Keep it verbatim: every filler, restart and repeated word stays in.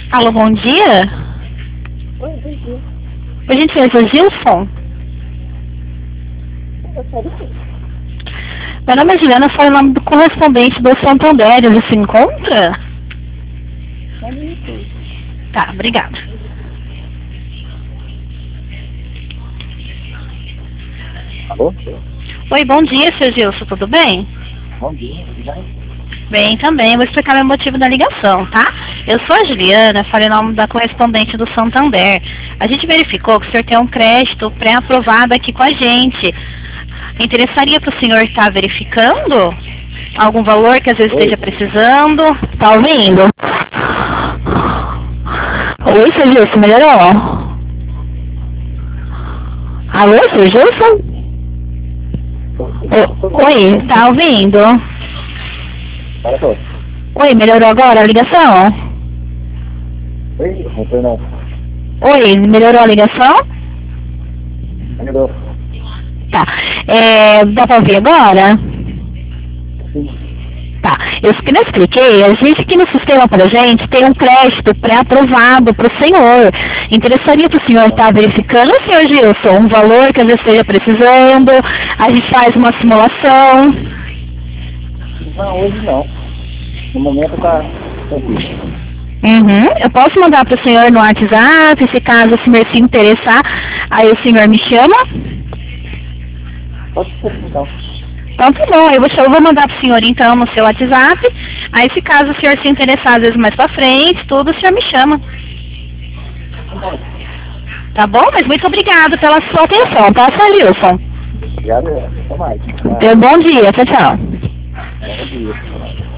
Alô, bom dia. Oi, bom dia. Por gentileza, Gilson. Eu quero sim. Meu nome é Juliana, sou o nome do correspondente do Santander. Ele se encontra? Só um minutinho. Tá, obrigada. Alô? Oi, bom dia, seu Gilson, tudo bem? Bom dia, tudo bem? Bem, também. Vou explicar meu motivo da ligação, tá? Eu sou a Juliana, falei o nome da correspondente do Santander. A gente verificou que o senhor tem um crédito pré-aprovado aqui com a gente. Interessaria para o senhor estar verificando algum valor que às vezes Oi. esteja precisando? Tá ouvindo? Oi, seu Gilson, melhorou? Alô, seu Gilson? O- Oi, tá ouvindo? Fala, só. Oi, melhorou agora a ligação? Oi, não foi não. Oi, melhorou a ligação? Melhorou. Tá. É, dá pra ouvir agora? Sim. Tá. Eu que não expliquei, a gente aqui no sistema pra gente tem um crédito pré-aprovado pro senhor. Interessaria pro senhor estar verificando, senhor Gilson, um valor que às vezes esteja precisando, a gente faz uma simulação. Não, hoje não. No momento tá tranquilo. Uhum. Eu posso mandar pro senhor no WhatsApp, se caso o senhor se interessar, aí o senhor me chama? Pode ser então. Então tá bom, eu vou, eu vou mandar pro senhor então no seu WhatsApp, aí se caso o senhor se interessar às vezes mais pra frente, tudo, o senhor me chama. Tá bom? Mas muito obrigado pela sua atenção, tá, seu Wilson? Obrigado, até mais. Tenha um bom dia, tchau, tchau. Bom dia.